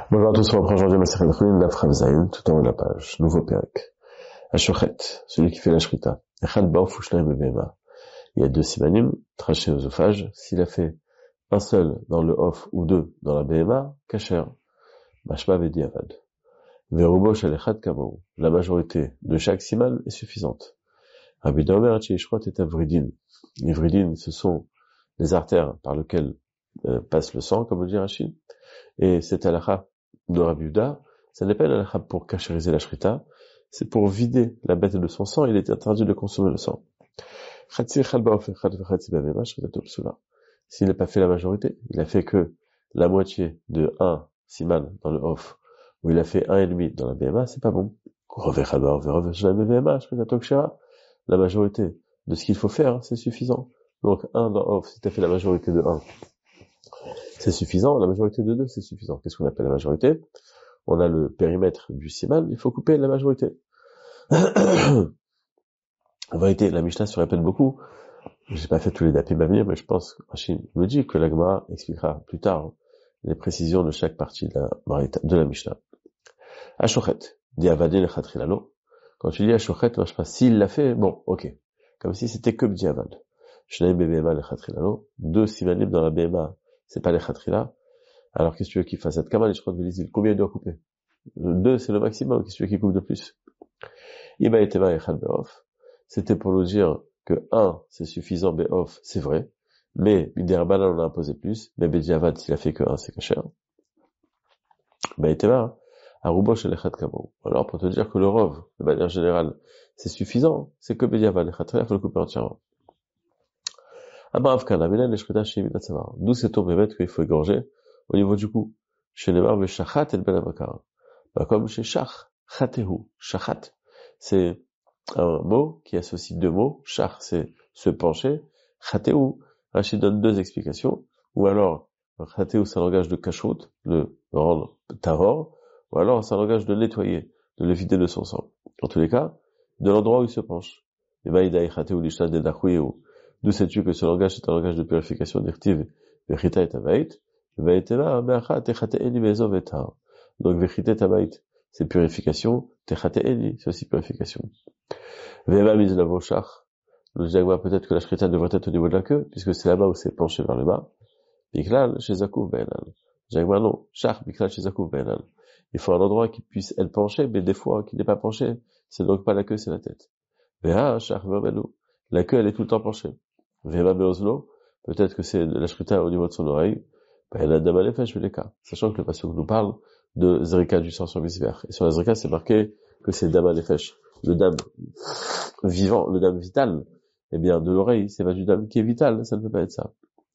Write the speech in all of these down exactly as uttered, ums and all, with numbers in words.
Bonjour à tous, on reprend aujourd'hui Masechet Nechunin, Daf Chav Zayin, tout en haut de la page, nouveau perek. Ashochet, celui qui fait la shrita. Echad baof ushnaim bebehema. Il y a deux simanim, trachés aux ophages. S'il a fait un seul dans le off ou deux dans la behema, kasher. Mashma vedi avad. Verubo shel echad kamou. La majorité de chaque siman est suffisante. Rabbi Omer Yishrot et Avridin. Les vridin, ce sont les artères par lesquelles euh, passe le sang, comme le dit Rashi. Et cette halakha de Rabbi Yehuda, ça n'est pas une halakha pour cachériser la shrita, c'est pour vider la bête de son sang, il est interdit de consommer le sang. S'il n'a pas fait la majorité, il a fait que la moitié de un siman dans le off, ou il a fait un et demi dans la B M A, c'est pas bon. La majorité de ce qu'il faut faire, c'est suffisant. Donc un dans off, si tu as fait la majorité de un, c'est suffisant, la majorité de deux, c'est suffisant. Qu'est-ce qu'on appelle la majorité? On a le périmètre du siman, il faut couper la majorité. En vérité, la Mishnah se répète beaucoup. J'ai pas fait tous les dapim à venir, mais je pense, Rachid me dit que la Gemara expliquera plus tard les précisions de chaque partie de la, de la Mishnah. Ashochet, dit Avadin le Khatrilalo. Quand tu dis Ashochet, je sais pas s'il l'a fait, bon, ok. Comme si c'était que Bdiavad. Shnaim bebema le Khatrilalo. Deux simanim dans la B M A, c'est pas les Khatrila. Alors qu'est-ce que tu veux qu'il fasse? Cette Kamal, je crois, combien il doit couper? Deux, c'est le maximum. Qu'est-ce que tu veux qu'il coupe de plus? Iba etema echad beof. C'était pour nous dire que un, c'est suffisant, beof, c'est vrai. Mais, Biderbanan, on a imposé plus. Mais Bediavad, s'il a fait que un, c'est caché. Iba etema, arubosh el echad kamou. Alors, pour te dire que le rov, de manière générale, c'est suffisant, c'est que Bediavad, echad il faut le couper entièrement. Abarav kana, menen, eshketa, shemina, tsavar. D'où c'est ton bémet qu'il faut égorger au niveau du cou. Chez Nemar, veshachat, el ben avakar. Bah, comme chez Shach, Chatehu, Shachat, c'est un mot qui associe deux mots. Shach, c'est se pencher. Chatehu, Rachid donne deux explications. Ou alors, Chatehu, c'est un langage de kashrut, de rendre tahor. Ou alors, c'est un langage de nettoyer, de le vider de son sang. En tous les cas, de l'endroit où il se penche. Et Maïdaï, Chatehu, Lishan, Dedachouyehu. D'où sais-tu que ce langage est un langage de purification d'irtiv, Vechita et Tavait. Vaïtema, Meachat, Echateeni, Vezov et Tahor. Donc, Vechita Tabait, c'est purification. Techateeni, c'est aussi purification. Vema Mizlavo Shach. Le Jagma, peut-être que la shrita devrait être au niveau de la queue, puisque c'est là-bas où c'est penché vers le bas. Biklal, chez Zakouf Bainal. Jagma, non. Shach, Biklal, chez Zakouf Bainal. Il faut un endroit qui puisse être penché, mais des fois, qui n'est pas penché. C'est donc pas la queue, c'est la tête. Veha, Shach, Vemenu. La queue, elle est tout le temps penchée. Vema Meozlo. Peut-être que c'est la shrita au niveau de son oreille. Sachant que le passage nous parle de Zrika du sang sur Misver. Et sur la Zrika, c'est marqué que c'est Dama Nefesh, le dame vivant, le dame vital. Eh bien, de l'oreille, c'est pas du dame qui est vital, ça ne peut pas être ça.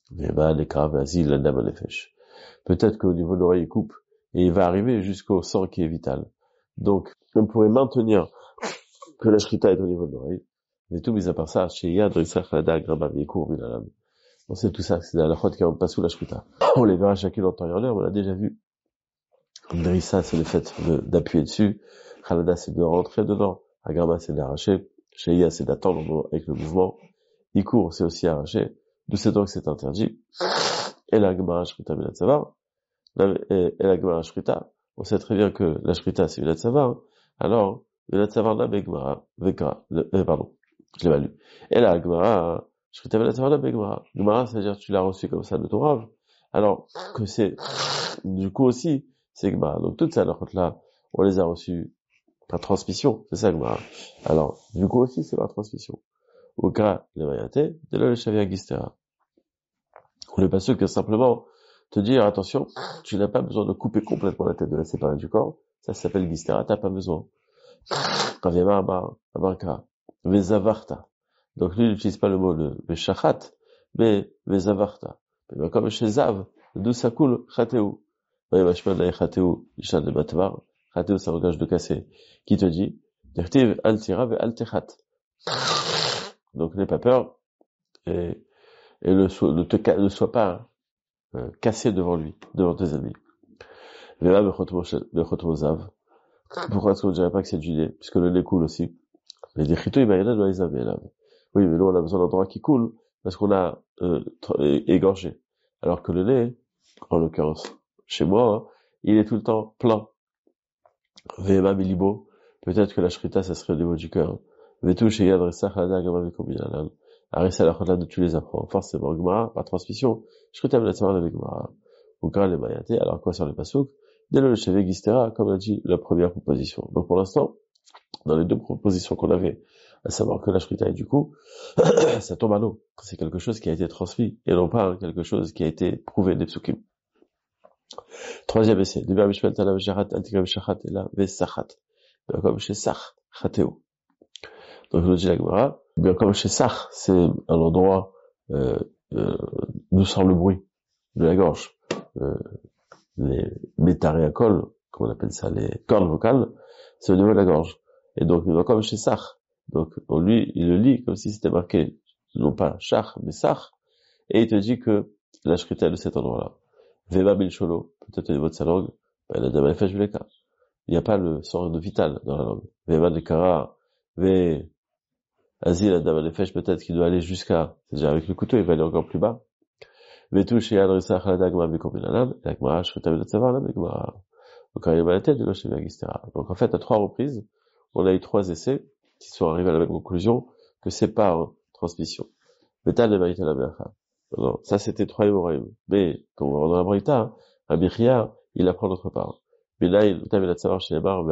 Peut-être qu'au niveau de l'oreille, il coupe, et il va arriver jusqu'au sang qui est vital. Donc, on pourrait maintenir que la shrita est au niveau de l'oreille. Mais tout mis à part ça, chez Yad, Rissach, Lada, Grabam, Yekour, Milalam. On sait tout ça, c'est la chôte qui rentre pas sous la shrita. On les verra chacun en temps et en heure, on l'a déjà vu. Drissa, c'est le fait de, d'appuyer dessus. Khalada, c'est de rentrer dedans. Agrama, c'est d'arracher. Sheia, c'est d'attendre avec le mouvement. Ikour, c'est aussi arracher. D'où c'est donc que c'est interdit. Et la Gemara Shrita, Milat Savar. Et la Gemara Shrita, on sait très bien que la Shrita, c'est Milat Savar. Alors, Milat Savar, la Begmara, Vekra, euh, pardon, je l'ai mal lu. Et la Gemara, Shrita, Milat Savar, la Begmara. Gemara, c'est-à-dire que tu l'as reçu comme ça de ton rave. Alors, que c'est, du coup aussi, c'est Gemara. Donc, toutes ces halachot-là, on les a reçues par transmission. C'est ça, Gemara. Alors, du coup aussi, c'est par transmission. Au cas, les mayaté, de là, le chavia gistera. On n'est pas sûr que simplement te dire, attention, tu n'as pas besoin de couper complètement la tête, de la séparer du corps. Ça, ça s'appelle gistera, t'as pas besoin. Kavema abarka, vezavarta. Donc, lui, il n'utilise pas le mot de veshachat, mais vezavarta. Mais comme chez Zav, d'où ça coule, Chateau. Oui, bah, je peux aller Chateau, Ishan de Batvar. Chateau, c'est un langage de casser. Qui te dit, Dirtiv, altira, ve altechat. Donc, n'aie pas peur, et, et ne, so, ne te, ne sois pas, euh, cassé devant lui, devant tes amis. Vela, bechotmo Zav. Pourquoi est-ce qu'on ne dirait pas que c'est du lait? Puisque le lait coule aussi. Mais des chito, il va y en a dans les avis, là. Oui, mais nous, on a besoin d'endroits qui coulent, parce qu'on a, euh, égorgé. Alors que le lait, en l'occurrence, chez moi, hein, il est tout le temps plein. Vehema bilibo, peut-être que la shrita, ça serait au niveau du cœur. Vetou sheyad resach lada gama vekombinalan. Arissa la chotla de tu les apprends. Forcément, Gemara, par transmission, shrita menatzamar avec Gemara. Ukra le mayate, alors quoi sur les pasouk? Dès le chevet gistera, comme l'a dit la première proposition. Donc pour l'instant, dans les deux propositions qu'on avait, à savoir que la shrita est du coup, ça tombe à l'eau. C'est quelque chose qui a été transmis, et non pas quelque chose qui a été prouvé des psukim. Troisième essai. Diber mishmel tala v'sharat, antigra v'shachat, et là, v'sachat. Bien comme chez Sach, Chateo. Donc, nous dit la Gemara, bien comme chez Sach, c'est un endroit, euh, euh, d'où sort le bruit de la gorge. Euh, les métaréacoles, comme on appelle ça, les cordes vocales, c'est au niveau de la gorge. Et donc, bien comme chez Sach. Donc, on lui, il le lit comme si c'était marqué, non pas Shach, mais Sach. Et il te dit que la shrita est de cet endroit-là. Veva bil sholo, peut-être au niveau de sa langue, ben, la dame elle fait juleka. Il n'y a pas le sang de vital dans la langue. Veva de kara, ve, azil, la dame elle fait peut-être qu'il doit aller jusqu'à, c'est-à-dire avec le couteau, il va aller encore plus bas. Vetou chez adressa chalada gma bekominalam, et akmara, shrita de tsavar, la begmara. Donc, quand il va la tête, il va chez Vagistera. Donc, en fait, à trois reprises, on a eu trois essais qui sont arrivés à la même conclusion que c'est par transmission. Vetal de Marita la Bercha. Non, ça c'était trois hémorraïmes. Mais, quand on va dans la Braïta, un Bichia, il apprend d'autre part. Mais là, il t'avait la savoir chez les barres,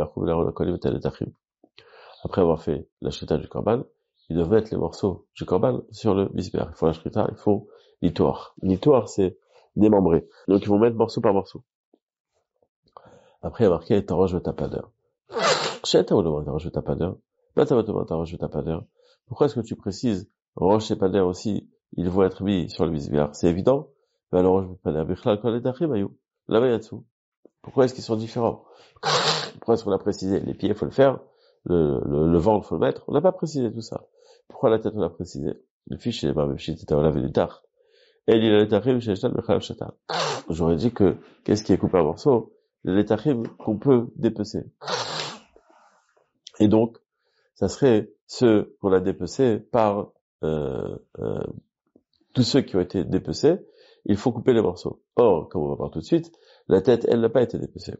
après avoir fait la shrita du korban, ils doivent mettre les morceaux du korban sur le bisber. Ils font la shrita, ils font l'itoir. L'itoir, c'est démembré. Donc, ils vont mettre morceau par morceau. Après, il y a marqué, t'arranges le tapadeur. Cheta ou le t'arranges le tapadeur. Là, t'as votre t'arranges le tapadeur. Pourquoi est-ce que tu précises, roche et pader aussi, ils vont être mis sur le bisber? C'est évident. Mais alors, roche et pader, bichlal kol etachim ayou. Là-bas, il y a dessous. Pourquoi est-ce qu'ils sont différents? Pourquoi est-ce qu'on a précisé? Les pieds, il faut le faire. Le, le, le ventre, il faut le mettre. On n'a pas précisé tout ça. Pourquoi la tête, on a précisé? Le fiche, il est pas même shit, on l'a vu du tard. Et il a l'étachim, chez Eshtal, bichlal shata. J'aurais dit que, qu'est-ce qui est coupé en morceaux? Le l'étachim qu'on peut dépecer. Et donc, ça serait ceux qu'on a dépecés par, euh, euh, tous ceux qui ont été dépecés, il faut couper les morceaux. Or, comme on va voir tout de suite, la tête, elle n'a pas été dépecée.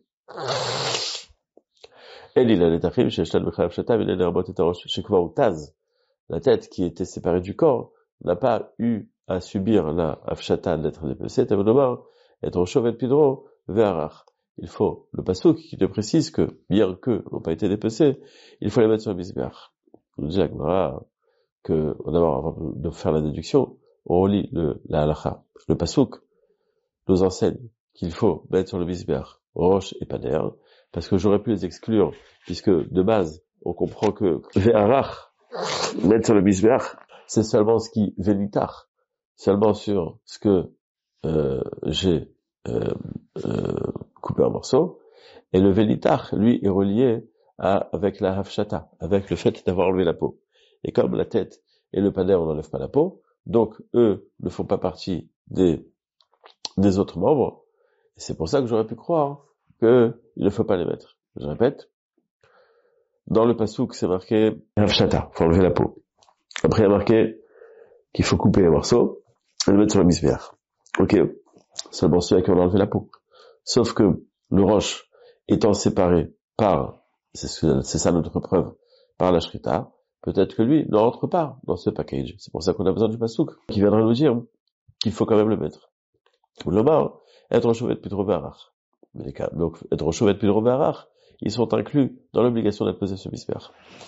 Elle, il a l'étachim, chez Eshtal, bichlal shata, il a les rabotes et roche, chez Kva ou Taz. La tête qui était séparée du corps n'a pas eu à subir la afshata d'être dépecée, tavolomar, être chauvet pidro, ve'arach. Il faut le passouk qui te précise que, bien que n'ont pas été dépecés, il faut les mettre sur le bisber. On nous dit à Gemara que, d'abord, avant de faire la déduction, on relit le, la halacha. Le passouk nous enseigne qu'il faut mettre sur le bisber roche et pader, parce que j'aurais pu les exclure, puisque, de base, on comprend que ve'arach, mettre sur le bisber, c'est seulement ce qui vélitar, seulement sur ce que euh, j'ai euh, euh, coupé en morceaux, et le vélitar, lui, est relié à, avec la hafshata, avec le fait d'avoir enlevé la peau. Et comme la tête et le pader, on n'enlève pas la peau, donc eux ne font pas partie des, des autres membres, et c'est pour ça que j'aurais pu croire qu'il ne faut pas les mettre. Je répète, dans le pasouk, c'est marqué hafshata, faut enlever la peau. Après, il y a marqué qu'il faut couper les morceaux et le mettre sur le bisber. Ok, seulement ceux qui ont enlevé la peau. Sauf que le roche étant séparé par, c'est, c'est ça notre preuve, par la shrita, peut-être que lui ne rentre pas dans ce package. C'est pour ça qu'on a besoin du pasouk, qui viendra nous dire qu'il faut quand même le mettre. L'omar, être chauvet de pidro ve'arach. Donc, être chauvet de pidro ve'arach, ils sont inclus dans l'obligation d'être posés sur bisber.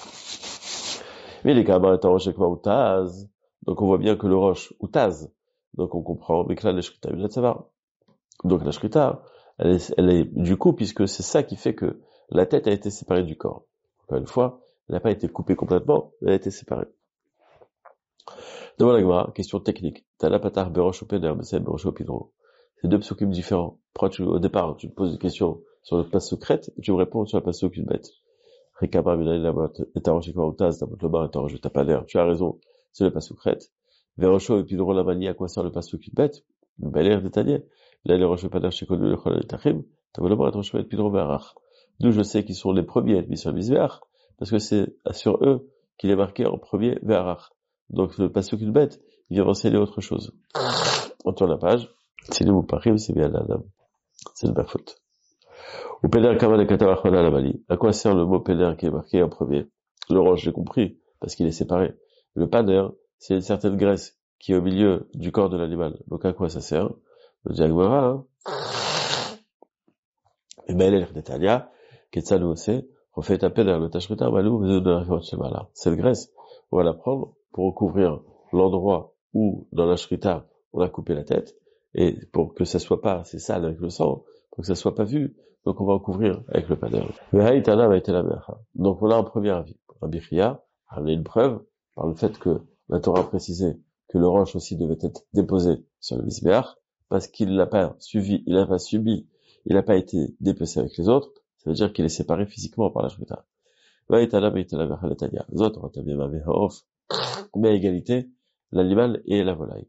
Mais les kamas étant roche ou taz, donc on voit bien que le roche ou taz, donc on comprend, mais que là, la shrita, il ça va. Donc la shrita, elle est, elle est du coup, puisque c'est ça qui fait que la tête a été séparée du corps. Encore une fois, elle n'a pas été coupée complètement, elle a été séparée. Devant la Gemara, question technique. Tala patar berosh ou peder, besel berosh ou pidro. C'est deux psukim différents. Pourquoi tu, au départ, tu me poses une question sur le passe secrète, et tu me réponds sur la passe une bête. Rekaba minay la botte, et ta roche et karoutaz, ta botte le bar, et ta roche, t'as pas l'air. Tu as raison, c'est le passe secrète. Verosho et pidro la manie, à quoi sert le passe une bête? Une belle air détaillée. Là, les roches pas d'air chez connu, le chol et tachim, t'as le bar, et ta roche et pidro be'arach. D'où je sais qu'ils sont les premiers à être mis sur le bisber, parce que c'est sur eux qu'il est marqué en premier be'arach. Donc, le passe une bête, il vient enseigner autre chose. On tourne la page. Si nous parim, c'est bien là, là. C'est de ma faute. Ou Péler Kamal et Katamachmana la Mali. À quoi sert le mot Péler qui est marqué en premier? Le roche, j'ai compris, parce qu'il est séparé. Le Paner, c'est une certaine graisse qui est au milieu du corps de l'animal. Donc à quoi ça sert? Le Diagmara, hein. Et ben, elle est Netalia, Ketsalu aussi, on fait taper dans le Tashmita, Malou, cette graisse, on va la prendre pour recouvrir l'endroit où, dans la Shrita, on a coupé la tête, et pour que ça soit pas assez sale avec le sang, pour que ça soit pas vu, donc on va recouvrir avec le paner. Donc on a un premier avis. Rabbi Chia a amené une preuve par le fait que la Torah a précisé que le roche aussi devait être déposé sur le Mizbeach, parce qu'il l'a pas suivi, il n'a pas subi, il n'a pas été dépecé avec les autres, ça veut dire qu'il est séparé physiquement par la Shrita. Mais à égalité, l'animal et la volaille.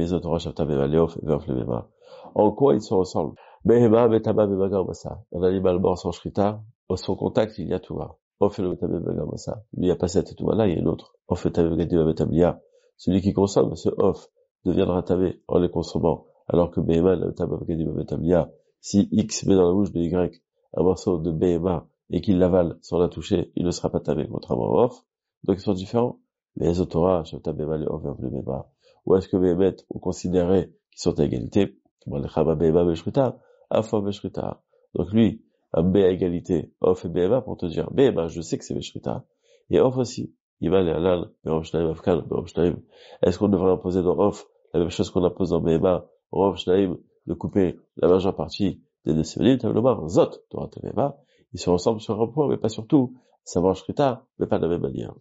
En quoi ils se ressemblent? Un animal mort sans Shrita, au son contact, il y a Touma. Lui, il n'y a pas cette Touma-là, il y a une autre. Celui qui consomme, ce off, deviendra tabé en les consommant. Alors que B M A, le tabac si X met dans la bouche de Y un morceau de B M A et qu'il l'avale sans la toucher, il ne sera pas tabé, contrairement au off. Donc ils sont différents. Mais les autoras, B M A, le off, le B M A. Ou est-ce que B M A, on considérait qu'ils sont à égalité? Donc lui, un B à égalité, off et B M A, pour te dire, B M A, je sais que c'est Beshrita. Et off aussi. Il va aller à l'al, est-ce qu'on devrait imposer dans off la même chose qu'on impose dans B M A, Rov Shnaim, de couper la majeure partie des deux séminaires, Tablobar, Zot, Torah B M A, ils se ressemblent sur un point, mais pas sur tout. Savoir Shrita, mais pas de la même manière.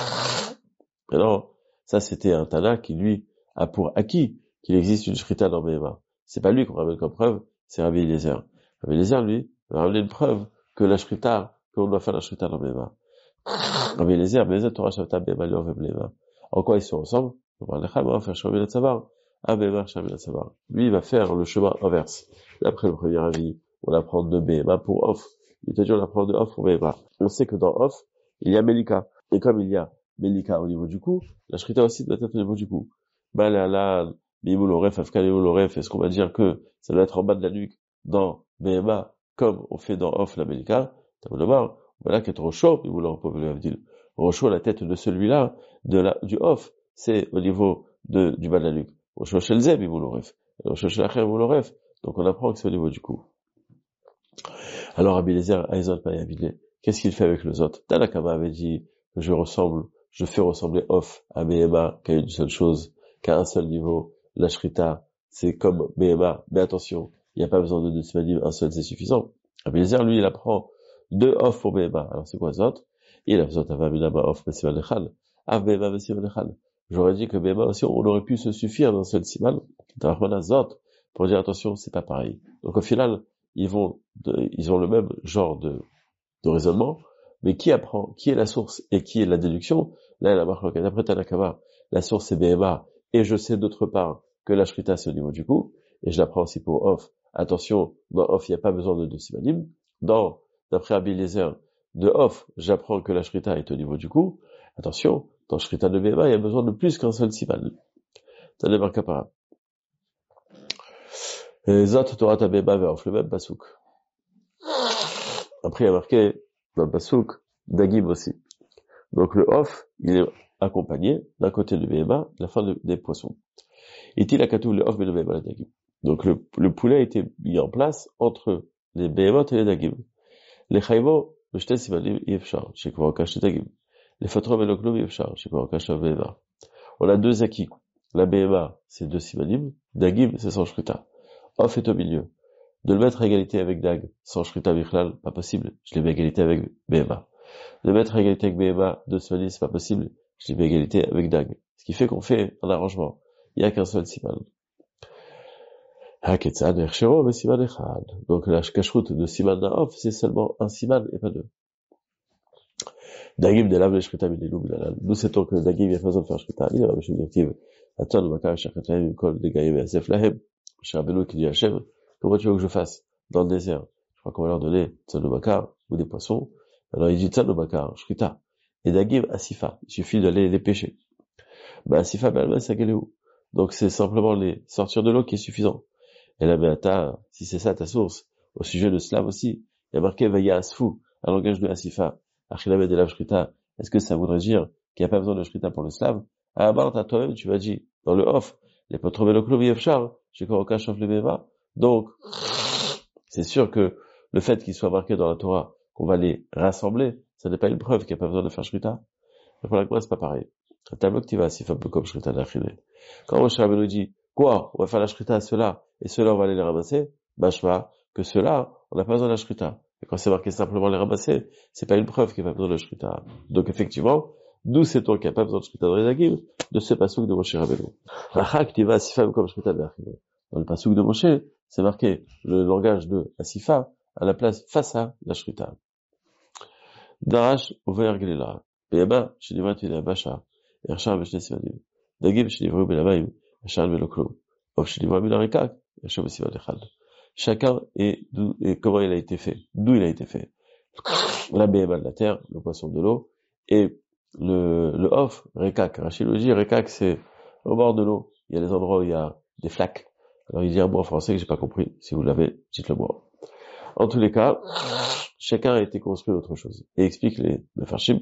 Alors, ça c'était un Tana qui lui a pour acquis qu'il existe une Shrita dans B M A. C'est pas lui qu'on ramène comme preuve, c'est Rabbi Eliezer. Rabbi Eliezer, lui, va ramener une preuve que la Shrita, qu'on doit faire la Shrita dans B M A. Rabbi Eliezer, mais les Torah Shavta B M A, B M A. En quoi ils se ressemblent? On va faire Shavim et Tzavar. Ah, B M A, Shavim et Tzavar. Lui, il va faire le chemin inverse. D'après le premier avis, on apprend de B M A pour off. Il te dit, on apprend de off pour B M A. On sait que dans off, il y a Melika. Et comme il y a Melika au niveau du cou, la Shrita aussi doit être au niveau du cou. Balala, Bimoul Oref, Afkan Bimoul Oref, est-ce qu'on va dire que ça doit être en bas de la nuque dans B M A, comme on fait dans off la Melika? T'as le voir. Voilà qu'être Rocho, Bimoul Oref, Rocho, la tête de celui-là, de la, du off, c'est au niveau de, du bas de la nuque. Rocho Shelzeb, Bimoul Oref. Rocho Shelacher, Bimoul Oref. Donc on apprend que c'est au niveau du cou. Alors Rabbi Eliezer, Aizot Payavile, qu'est-ce qu'il fait avec le Zot? Tanakama avait dit que je ressemble, je fais ressembler off à B M A, qu'à une seule chose, qu'à un seul niveau. La Shrita, c'est comme B M A, mais attention, il n'y a pas besoin de deux semaines, un seul c'est suffisant. Rabbi Eliezer, lui, il apprend deux off pour B M A. Alors c'est quoi Zot? Il a Zot Avamilama off Messimal Echal. Av B M A Messimal Echal. J'aurais dit que B M A aussi, on aurait pu se suffire d'un seul simal. T'as Zot, pour dire attention, c'est pas pareil. Donc au final, ils vont, de, ils ont le même genre de, de raisonnement, mais qui apprend, qui est la source et qui est la déduction? Là, il y a la marque, d'après Tanakama, la source c'est B M A, et je sais d'autre part que la Shrita c'est au niveau du cou, et je l'apprends aussi pour off. Attention, dans off, il n'y a pas besoin de deux simanim. Dans, d'après Rabbi Eliezer, de off, j'apprends que la Shrita est au niveau du cou. Attention, dans Shrita de B M A, il y a besoin de plus qu'un seul siman. Ça ne marque pas. Zot Torah B M A vers off, le même pasouk. Après, il y a marqué dans le pasouk, Dagim aussi. Donc le off, il est accompagné d'un côté de B M A, de la fin de, des poissons. Est-il à Katou le off mais le B M A, le Dagim. Donc le, le poulet a été mis en place entre les B M A et les Dagim. Les Chaïmo, le Shtel Simanim, Yefchar, chez Kouakash Dagim. Les Fatrom et l'Oklom, Yefchar, chez Kouakash B M A. On a deux acquis. La B M A, c'est deux Simanim. Dagim, c'est sans Shrita. Off est au milieu. De le mettre à égalité avec Dag, sans Shrita Bichlal, pas possible. Je l'ai mis à égalité avec B M A. De le mettre à égalité avec B M A, deux Simanim, c'est pas possible. Je l'ai mis à égalité avec Dag. Ce qui fait qu'on fait un arrangement. Il n'y a qu'un seul Siman. Donc la cacheroute de Siman Naof, c'est seulement un Siman et pas deux. Dagim de l'âme, Shrita Bilelou Bilalal. Nous sait-on que Dagim, il n'y a pas besoin de faire Shrita. Il y a la même directive. Attends, le Makar, Shachatlaim, Kol, Degaïm, Asef Lahem. Shabelou qui dit Hachem, comment tu veux que je fasse? Dans le désert. Je crois qu'on va leur donner Tsanobakar, ou des poissons. Alors il dit Tsanobakar, Shrita. Et Dagim, Asifa. Il suffit d'aller les pêcher. Bah, Asifa, Balma, Sagaleu. Donc c'est simplement les sortir de l'eau qui est suffisant. Et la Beata, si c'est ça ta source, au sujet de Slav aussi, il il y a marqué Vaya Asfu, un langage de Asifa, Achilamed Elav Shrita. Est-ce que ça voudrait dire qu'il n'y a pas besoin de Shrita pour le slave? Ah, bah, t'as toi-même, tu m'as dit, dans le off, les potrobeloklo yefchar, chez Koroka Shof le Beva. Donc, c'est sûr que le fait qu'il soit marqué dans la Torah qu'on va les rassembler, ça n'est pas une preuve qu'il n'y a pas besoin de faire Shrita. Mais pour la Gemara, c'est pas pareil. Un tableau qui va Asifa peu comme Shrita d'Achile. Quand Moshe Rabbeinu dit, quoi, on va faire la Shrita à ceux-là, et ceux-là, on va aller les ramasser, bashma, que ceux-là, on n'a pas besoin de la Shrita. Et quand c'est marqué simplement les ramasser, c'est pas une preuve qu'il n'y a pas besoin de la Shrita. Donc effectivement, d'où sait-on qu'il n'y a pas besoin de Shrita dans les Agim, de ce passouk de Moshe Rabbeinu. Achak qui va Asifa comme Shrita d'Achile. Dans le passouk de Moshe, c'est marqué le langage de Asifa à la place face à la Shrita. Darash ouvert Glela. Beyaba, chez Livrat et Basha, Ershar Beshne Sivadim. Dagib chez Livru Belamaim, Ershar Beloklo. Of chez Livru Belarikak, Ershar Besivad Echad. Chacun est d'où et comment il a été fait. D'où il a été fait. La Beyaba de la terre, le poisson de l'eau, et le, le Of, Rekak. Rachid le dit, Rekak c'est au bord de l'eau. Il y a des endroits où il y a des flaques. Alors il dit un mot en français que j'ai pas compris. Si vous l'avez, dites-le moi. En tous les cas, chacun a été construit autre chose. Et explique les Mefarshim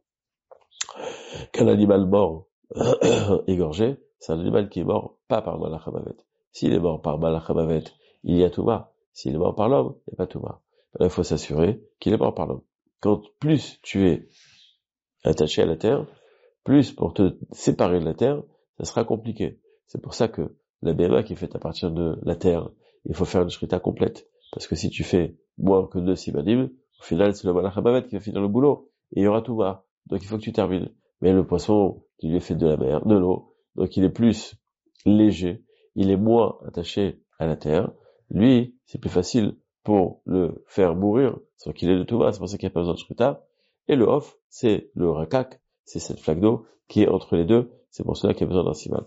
qu'un animal mort, égorgé, c'est un animal qui est mort pas par Malach HaMavet. S'il est mort par Malach HaMavet, il y a Touma. S'il est mort par l'homme, il n'y a pas Touma. Il faut s'assurer qu'il est mort par l'homme. Quand plus tu es attaché à la terre, plus pour te séparer de la terre, ça sera compliqué. C'est pour ça que la B M A qui est faite à partir de la terre, il faut faire une shrita complète. Parce que si tu fais moins que deux simanim, au final, c'est le Malach HaMavet qui va finir le boulot. Et il y aura Touma. Donc il faut que tu termines. Mais le poisson qui lui est fait de la mer, de l'eau, donc il est plus léger, il est moins attaché à la terre. Lui, c'est plus facile pour le faire mourir, sans qu'il ait de Touma, c'est pour ça qu'il n'y a pas besoin de Shrita. Et le Hof, c'est le Rakak, c'est cette flaque d'eau qui est entre les deux, c'est pour cela qu'il y a besoin d'un siman.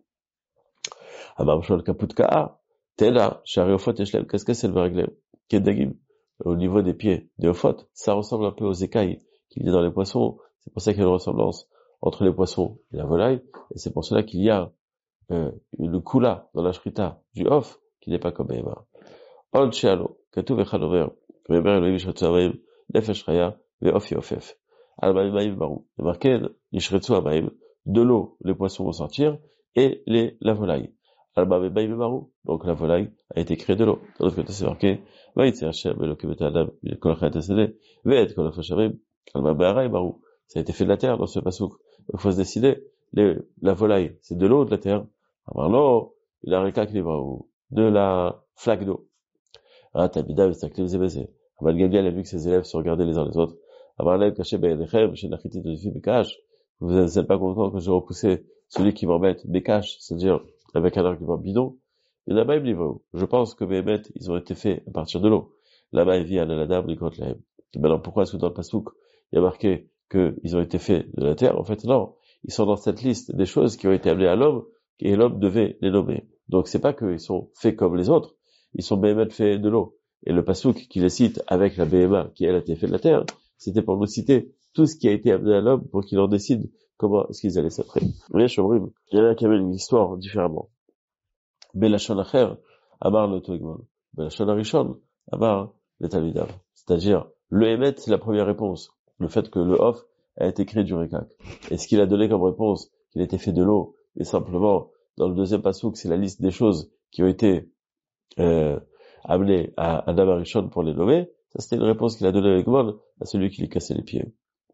Amar Shol Kaput Ka'a, Tela, Shari Ofot Eshlem, qu'est-ce que c'est le Vareglem? Kedagim, au niveau des pieds des Ofot, ça ressemble un peu aux écailles qu'il y a dans les poissons. C'est pour ça qu'il y a une ressemblance entre les poissons et la volaille, et c'est pour cela qu'il y a euh, une kula dans la shrita du off qui n'est pas comme Eva. On shealo, katuv echanover, ve'emer Elohim yishretzu hamayim, nefesh chaya, ve'of yofef. Al-mayim mayim baru. C'est marqué, yishretzu hamayim, de l'eau, les poissons vont sortir, et les, la volaille. Al-mayim mayim baru. Donc la volaille a été créée de l'eau. De l'autre côté, c'est marqué, va'yitze Hashem, Elokim et Adam, kol hachet hasede, ve'et kol hafashamim, al-mayim ba'aray baru. Ça a été fait de la terre dans ce pasouk. Il faut se décider. Les, la volaille, c'est de l'eau ou de la terre? Alors l'eau, il a un récac de la flaque d'eau. Ah, Talmida, c'est un clé de baiser. Amal Gabriel a vu que ses élèves se regardaient les uns les autres. Amal Gabriel caché Be'edechem, chez Nachiti de Fifi Bekash. Vous n'êtes pas content que j'ai repoussé celui qui m'embête, Bekash, c'est-à-dire avec un argument bidon. Et là-bas, il me dit, je pense que Behemet, ils ont été faits à partir de l'eau. Là-bas, il vit à l'Aladam, l'Ikot Lahem. Alors pourquoi est-ce que dans le pasouk, il y a marqué qu'ils ont été faits de la terre? En fait, non. Ils sont dans cette liste des choses qui ont été amenées à l'homme, et l'homme devait les nommer. Donc c'est pas qu'ils sont faits comme les autres, ils sont B M A faits de l'eau. Et le pasouk qui les cite avec la B M A qui elle a été faite de la terre, c'était pour nous citer tout ce qui a été amené à l'homme pour qu'il en décide comment est-ce qu'ils allaient s'apprécier. Il y en a qui avaient une histoire différemment. Belachon Acher, Amar le Togmon. Belachon Arishon, Amar le Talmidav. C'est-à-dire, le Emet, c'est la première réponse. Le fait que le Hof a été créé du Rekak. Et ce qu'il a donné comme réponse, qu'il était fait de l'eau, mais simplement, dans le deuxième pasouk, c'est la liste des choses qui ont été euh, amenées à Adam Arishon pour les nommer. Ça, c'était une réponse qu'il a donnée avec Mon à celui qui lui cassait les pieds.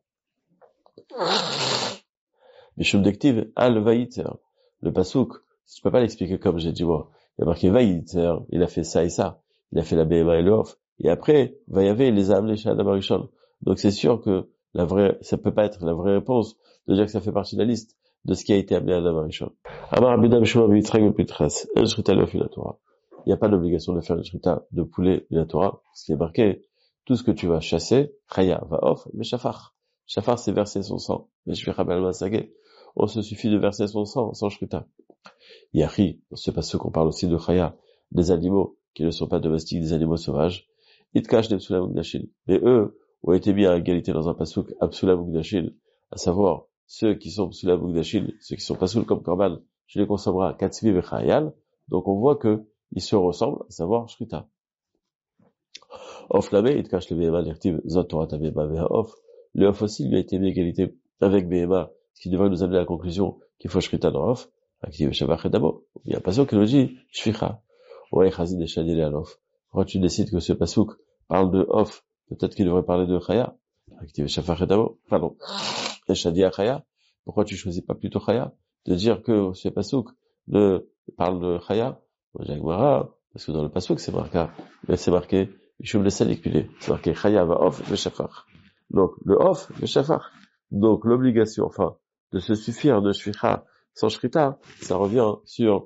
Mishum Dektiv, Al Vayitzer. Le pasouk, je peux pas l'expliquer comme j'ai dit moi. Il a marqué Vayitzer, il a fait ça et ça. Il a fait la B M A et le Hof. Et après, Vayavé, il les a amenés chez Adam Arishon. Donc c'est sûr que la vraie, ça peut pas être la vraie réponse de dire que ça fait partie de la liste de ce qui a été amené à Adam Arishon. Amar Abidam Shema B'Yitzrag B'Pitras, un shrita le la Torah. Il n'y a pas d'obligation de faire une shrita de poulet de la Torah, ce qui est marqué, tout ce que tu vas chasser, Chaya, va off, mais Shafar. Shafar, c'est verser son sang. Mais je vais Rabel Masagé. On se suffit de verser son sang sans shrita. Yachi, c'est pas ce qu'on parle aussi de Chaya, des animaux qui ne sont pas domestiques, des animaux sauvages. Itkash de Psulam Ugdashil. Mais eux ont été mis à égalité dans un pasouk Psulam Ugdashil, à savoir ceux qui sont Psulam Ugdashil, ceux qui sont pasoul comme Korban, je les consommerai à Katzvi et Chayal. Donc on voit que ils se ressemblent, à savoir Shrita. Off lame, il te cache le B M A, l'active, zot Torah ta B M A, veha off. Le off aussi lui a été mis égalité avec B M A, ce qui devrait nous amener à la conclusion qu'il faut shrita dans off, active shavach et d'abord. Il y a un pasuk qui nous dit, shficha. Ouais, chazid et shadil à l'off. Pourquoi tu décides que ce pasuk parle de off? Peut-être qu'il devrait parler de chaya. Active shavach et d'abord. Pardon. Et shadi à chaya. Pourquoi tu choisis pas plutôt chaya? De dire que ce pasuk ne parle de chaya? Parce que dans le pasuk, c'est marqué, c'est marqué, Yishum le Salikule. C'est marqué chaya va off, le shafach. Donc, le off, le shafach. Donc, l'obligation, enfin, de se suffire de shficha sans shrita, ça revient sur,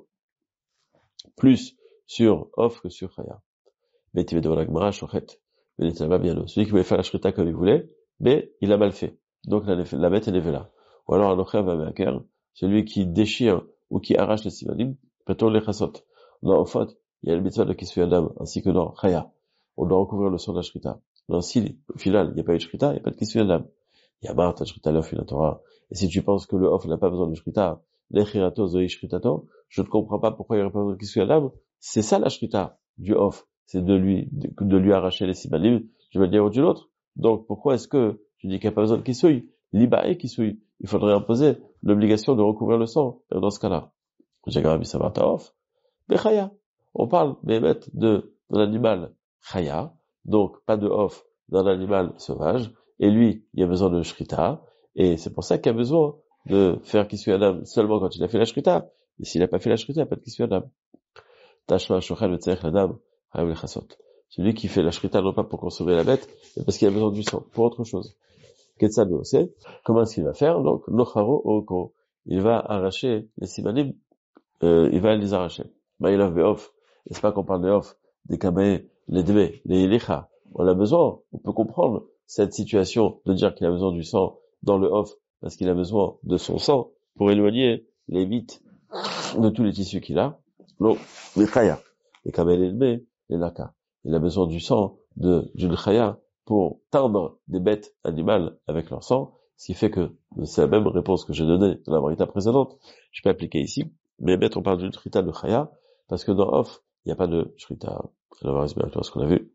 plus sur off que sur chaya. Mais tu veux devant la Gemara, shochet. Mais il va bien là. Celui qui voulait faire la shrita comme il voulait, mais il a mal fait. Donc, la, la bête est levée là. Ou alors, un ocher va meaker, celui qui déchire ou qui arrache les simanim, peut-on les chassot. Dans Ofot, il y a le mitzvah de Kisui Adam, ainsi que dans chaya. On doit recouvrir le sang de la shrita. Dans si, au final, il n'y a pas eu de shrita, il n'y a pas de Kisui Adam. Il y a marre, ta shrita l'off, la Torah. Et si tu penses que le off n'a pas besoin de shrita, l'echirato zoi shritato, je ne comprends pas pourquoi il n'y aurait pas besoin de Kisui Adam. C'est ça la shrita du off. C'est de lui, de, de lui arracher les simanim, je vais le dire ou d'une autre. Donc, pourquoi est-ce que tu dis qu'il n'y a pas besoin de Kisui? Liba et Kisui. Il faudrait imposer l'obligation de recouvrir le sang, dans ce cas-là. J'ai grave ça va ta off. Bechaya. On parle, mais mettre de, d'un animal chaya. Donc, pas de off d'un animal sauvage. Et lui, il a besoin de shrita. Et c'est pour ça qu'il a besoin de faire Kisui Adam seulement quand il a fait la shrita. Mais s'il n'a pas fait la shrita, il n'y a pas de Kisui Adam. Tashma shochel v'tzerech l'adam, hayav l'chasot. Celui qui fait la shrita non pas pour consommer la bête, mais parce qu'il a besoin du sang, pour autre chose. Ketzad lo oseh. Comment est-ce qu'il va faire? Donc, nocharo oko. Il va arracher les simanim, euh, il va les arracher. Maïlav be'of. N'est-ce pas qu'on parle de off, des kabae, les dve, les ilicha. On a besoin, on peut comprendre cette situation de dire qu'il a besoin du sang dans le off, parce qu'il a besoin de son sang pour éloigner les vites de tous les tissus qu'il a. Donc, les chaya, les kabae, les dve, les laka. Il a besoin du sang de, d'une chaya pour teindre des bêtes animales avec leur sang, ce qui fait que c'est la même réponse que j'ai donnée dans la marita précédente. Je peux appliquer ici. Mais mettre, on parle d'une shrita de chaya, parce que dans off, il n'y a pas de shrita. On va résumer ce qu'on a vu.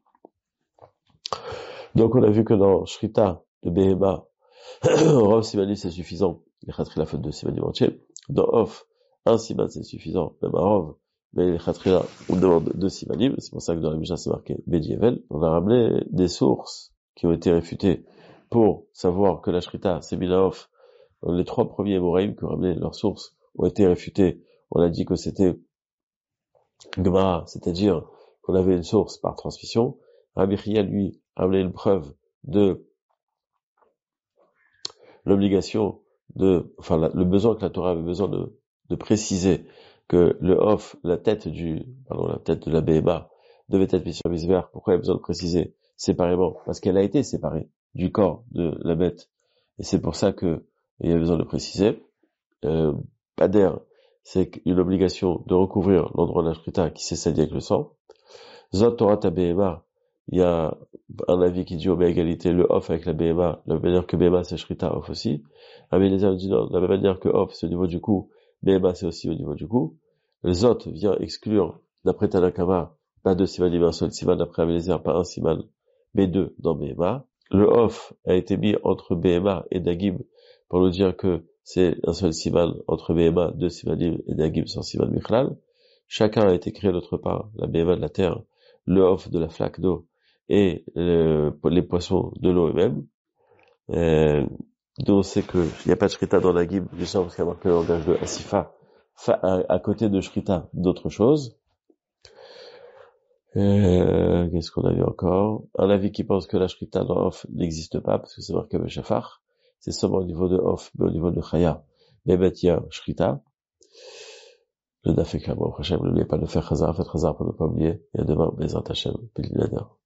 Donc, on a vu que dans shrita de behema, rov simanim c'est suffisant. Les khatrila faute de simanim entier. Dans off, un siman c'est suffisant, même un rov. Mais les khatrila, on demande deux simanim. C'est pour ça que dans la Mishnah c'est marqué Medievel. On a ramené des sources qui ont été réfutées pour savoir que la shrita c'est mina off. Les trois premiers moraïm qui ont ramené leurs sources ont été réfutés. On a dit que c'était Gemara, c'est-à-dire qu'on avait une source par transmission. Rabbi Chia, lui, a amené une preuve de l'obligation de, enfin, la, le besoin que la Torah avait besoin de, de préciser que le off, la tête du, pardon, la tête de la Behema devait être mise sur Misver. Pourquoi il y a besoin de préciser séparément? Parce qu'elle a été séparée du corps de la bête. Et c'est pour ça que il y a besoin de préciser. Euh, Pader, c'est une obligation de recouvrir l'endroit de la shrita qui s'est sali avec le sang. Zot Torah ta Behema, il y a un avis qui dit au égalité le off avec la Behema, de la même manière que Behema c'est shrita off aussi. Rabbi Eliezer dit non, de la même manière que off c'est au niveau du cou, Behema c'est aussi au niveau du cou. Le Zot vient exclure, d'après Tanakama, pas deux simanim, un seul siman, d'après Rabbi Eliezer, pas un siman, mais deux dans Behema. Le off a été mis entre Behema et Dagib pour nous dire que c'est un seul siman entre Behema, deux simanim et Dagib sans siman Michlal. Chacun a été créé d'autre part, la Behema de la terre, le off de la flaque d'eau et le, les poissons de l'eau eux-mêmes. Euh, donc on sait qu'il n'y a pas de shrita dans Dagib, justement parce qu'il y a marqué le langage de Asifa, à, à côté de shrita d'autres choses. Euh, qu'est-ce qu'on a vu encore? Un avis qui pense que la shrita dans off n'existe pas parce que c'est marqué Beshafar. C'est seulement au niveau de off, mais au niveau de chaya. Mais ben, il y a shrita. Le dafek là, bon, Hachem, n'oubliez pas de faire chazar, faites chazar pour ne pas oublier. Et à demain, Bezrat Hachem, Péliladar.